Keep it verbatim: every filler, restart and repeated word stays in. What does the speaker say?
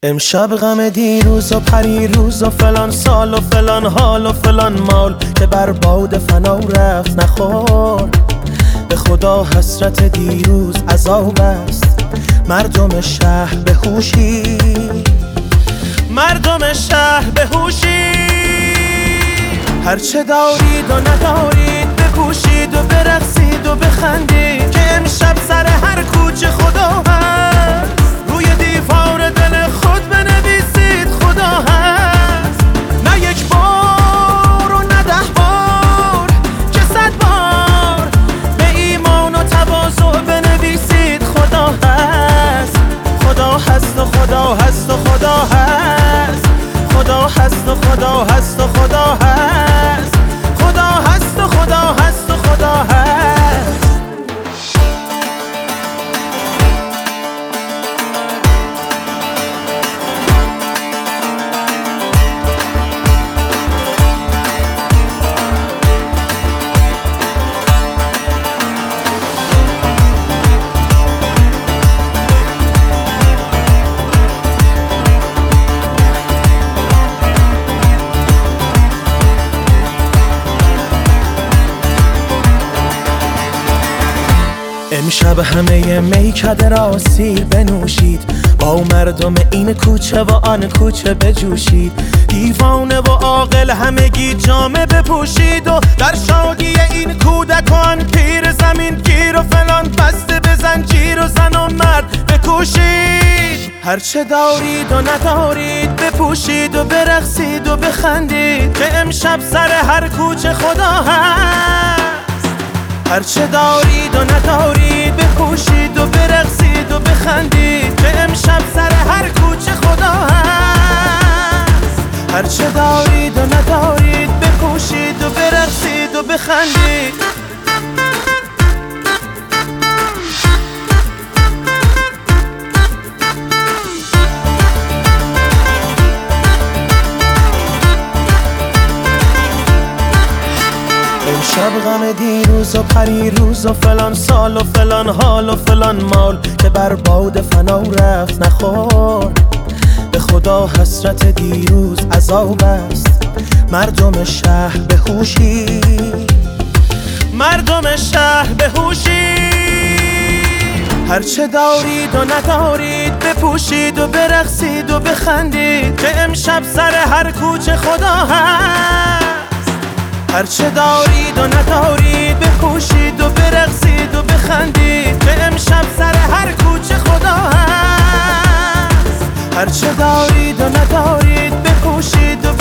امشب غم دیروز و پریروز و فلان سال و فلان حال و فلان مال که بر باد فنا رفت نخور. به خدا حسرت دیروز عذاب است، مردم شهر به هوشی، مردم شهر به هوشی. هرچه دارید و ندارید بپوشید و برقصید و بخندید که امشب سر هر کوچه خدا هست. روی دیوار دل خود بنویسید خدا هست. نه یک بار و نه ده بار که صد بار به ایمان و تواضع بنویسید خدا هست. خدا هست و خدا هست و خدا هست. خدا هست و خدا هست و خدا هست. خدا هست و خدا هست و خدا هست. امشب همه میکده را سیر بنوشید، با مردم این کوچه و آن کوچه بجوشید. دیوانه و عاقل همگی جامه بپوشید و در شادی این کودکان پیر زمین گیر و فلان بسته به زنجیر و زن و مرد بکوشید. هرچه دارید و ندارید بپوشید و برقصید و بخندید که امشب سر هر کوچه خدا هست. هرچه دارید و ندارید بپوشید و برقصید و بخندید که امشب سر هر کوچه خدا هست. هرچه دارید و ندارید بپوشید و برقصید و بخندید. امشب غم دیروز و پریروز و فلان سال و فلان حال و فلان مال که بر باد فنا رفت نخور. به خدا حسرت دیروز عذاب است، مردم شهر به هوشی، مردم شهر به هوشی. هرچه دارید و ندارید بپوشید و برقصید و بخندید که امشب سر هر کوچه خدا هست. هرچه دارید و ندارید بپوشید و برقصید و بخندید که امشب سر هر کوچه خدا هست. هرچه دارید و ندارید بپوشید و